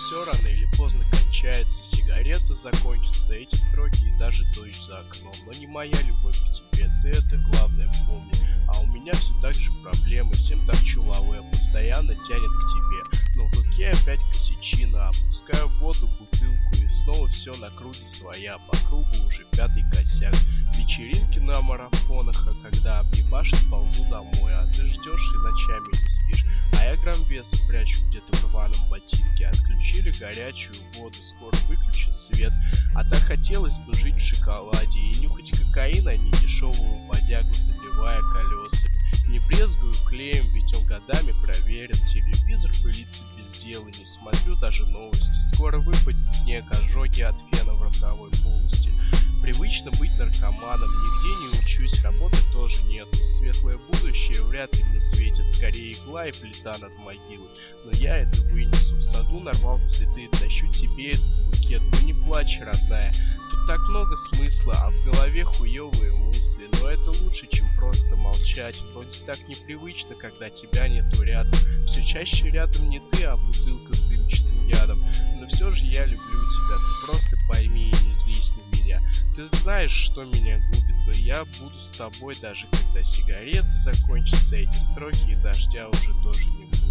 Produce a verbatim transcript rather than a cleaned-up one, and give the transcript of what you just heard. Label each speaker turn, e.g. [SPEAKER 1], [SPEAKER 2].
[SPEAKER 1] все рано или поздно кончается, сигарета закончится, эти строки и даже дождь за окном. Но не моя любовь к тебе, ты это главное помни. А у меня все так же проблемы, всем торчу лаве, постоянно тянет к тебе. Но в руке опять косячина, опускаю в воду бутылку и снова все на круге своя. По кругу уже пятый косяк. Вечеринки на марафонах, а когда объебашит, ползу домой. А ты ждешь и ночами не спишь. А я грамм веса прячу где-то в рваном ботинке. Отключили горячую воду, скоро выключен свет. А так хотелось бы жить в шоколаде и нюхать кокаин, а не дешевую бодягу, забивая колесами. Не брезгую клеем, ведь он годами проверен. Телевизор пылится без дела, не смотрю даже новости. Скоро выпадет снег, ожоги от фена в ротовой полости. Привычно быть наркоманом, нигде не учусь, работы тоже нет. Светлое будущее вряд ли мне светит, скорее игла и плита над могилой. Но я это вынесу, в саду нарвал цветы, тащу тебе этот букет. Ну не плачь, родная, тут так много смысла, а в голове хуёвые мысли. Но это лучше, чем просто молчать, вроде так непривычно, когда тебя нету рядом. Все чаще рядом не ты, а бутылка с дымчатым ядом. Но все же я люблю тебя, ты просто пойми и не злись на меня. Ты знаешь, что меня губит, но я буду с тобой, даже когда сигареты закончатся, эти строки и дождя уже тоже не будет.